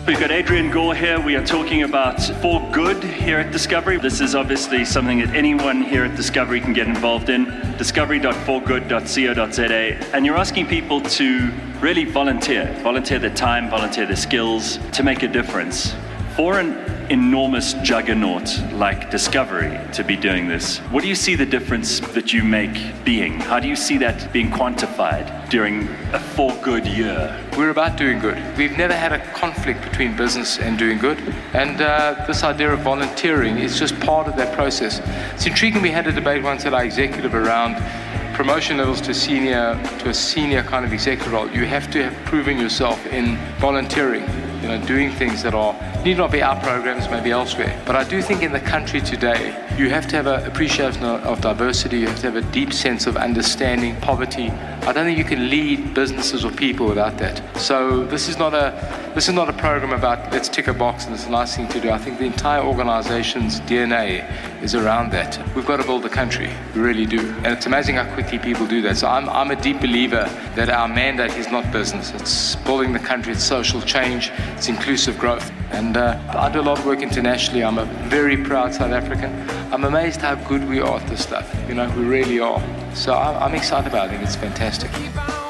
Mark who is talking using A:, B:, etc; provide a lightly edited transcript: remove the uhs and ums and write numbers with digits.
A: We've got Adrian Gore here. We are talking about For Good here at Discovery. This is obviously something that anyone here at Discovery can get involved in. discovery.forgood.co.za. And you're asking people to really volunteer their time, volunteer their skills to make a difference. For an enormous juggernaut like Discovery to be doing this, what do you see the difference that you make being? How do you see that being quantified during a For Good year?
B: We're about doing good. We've never had a conflict between business and doing good. And this idea of volunteering is just part of that process. It's intriguing. We had a debate once at our executive around promotion levels to a senior kind of executive role. You have to have proven yourself in volunteering, doing things that need not be our programs, maybe elsewhere. But I do think in the country today, you have to have an appreciation of diversity. You have to have a deep sense of understanding poverty. I don't think you can lead businesses or people without that. So this is not a program about let's tick a box and it's a nice thing to do. I think the entire organization's DNA is around that. We've got to build the country. We really do. And it's amazing how quickly people do that. So I'm a deep believer that our mandate is not business. It's building the country. It's social change. It's inclusive growth. And I do a lot of work internationally. I'm a very proud South African. I'm amazed how good we are at this stuff. We really are. So I'm excited about it. It's fantastic.